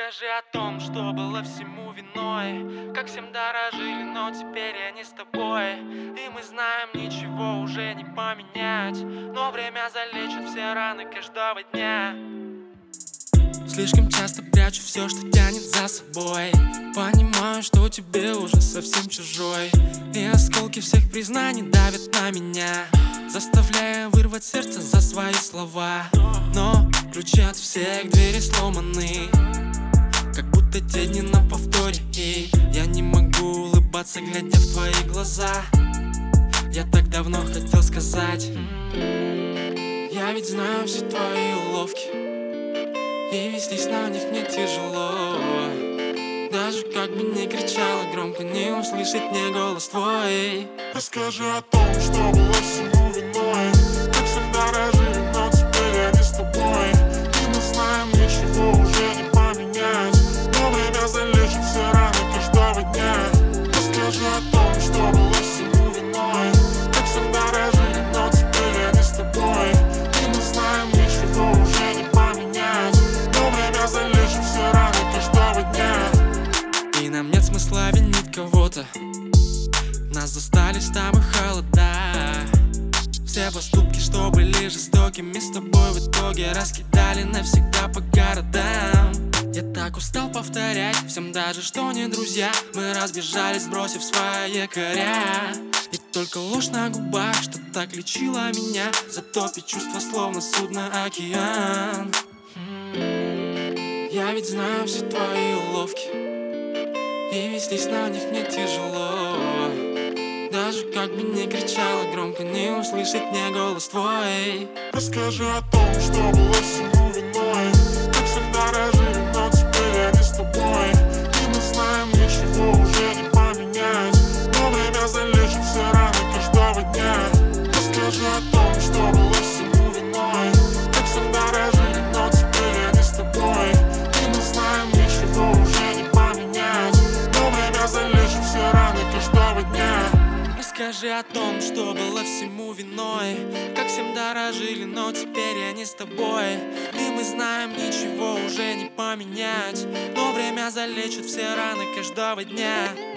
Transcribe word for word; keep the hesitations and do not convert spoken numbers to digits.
Расскажи о том, что было всему виной. Как всем дорожили, но теперь я не с тобой. И мы знаем, ничего уже не поменять, но время залечит все раны каждого дня. Слишком часто прячу все, что тянет за собой. Понимаю, что тебе уже совсем чужой. И осколки всех признаний давят на меня, заставляя вырвать сердце за свои слова. Но ключи от всех дверей сломаны, как будто те дни на повторе. И я не могу улыбаться, глядя в твои глаза. Я так давно хотел сказать: я ведь знаю все твои уловки, и вестись на них мне тяжело. Даже как бы не кричала громко, не услышать мне голос твой. Расскажи о том, что было всему виной. Как всем дорожили, но теперь я не с тобой. И мы знаем, ничего уже не поменять, но время залечит все раны каждого дня. Расскажи о том, что было всему виной. Как всем дорожили, но теперь я не с тобой. И мы знаем, ничего уже не поменять, но время залечит все раны каждого дня. И нам нет смысла винить кого-то, нас застали с тобой холода. Все поступки, что были жестокими, с тобой в итоге раскидали навсегда по городам. Я так устал повторять всем даже, что не друзья. Мы разбежались, бросив свои якоря. И только ложь на губах, что так лечила меня, затопит чувства, словно судно океан. Я ведь знаю все твои уловки, и вестись на них мне тяжело. Даже как бы не кричала громко, не услышать мне голос твой. Расскажи о том, что было всему виной. Как всем дорожили, но теперь я не с тобой. И мы знаем, ничего уже не поменять, но время залечит все раны каждого дня. Расскажи о том, что было всему виной. Как всем дорожили, но теперь я не с тобой. И мы знаем, ничего уже не поменять, но время залечит все раны каждого дня. Расскажи о том, что было всему виной. Как всем дорожили, но теперь я не с тобой. И мы знаем, ничего уже не поменять, но время залечит все раны каждого дня.